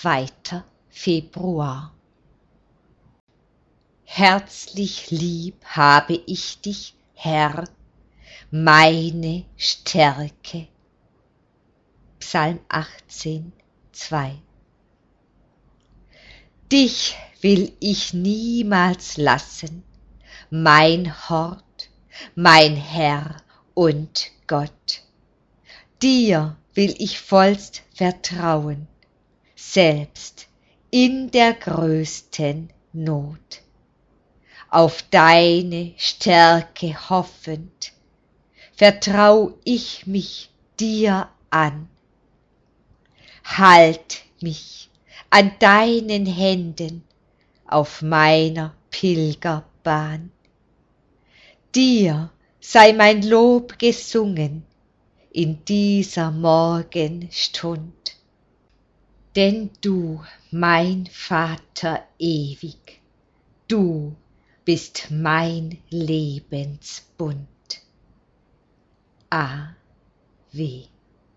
2. Februar. Herzlich lieb habe ich dich, Herr, meine Stärke. Psalm 18, 2. Dich will ich niemals lassen, mein Hort, mein Herr und Gott. Dir will ich vollst vertrauen, selbst in der größten Not. Auf deine Stärke hoffend, vertrau ich mich dir an. Halt mich an deinen Händen auf meiner Pilgerbahn. Dir sei mein Lob gesungen in dieser Morgenstund. Denn du, mein Vater ewig, du bist mein Lebensbund. A. W.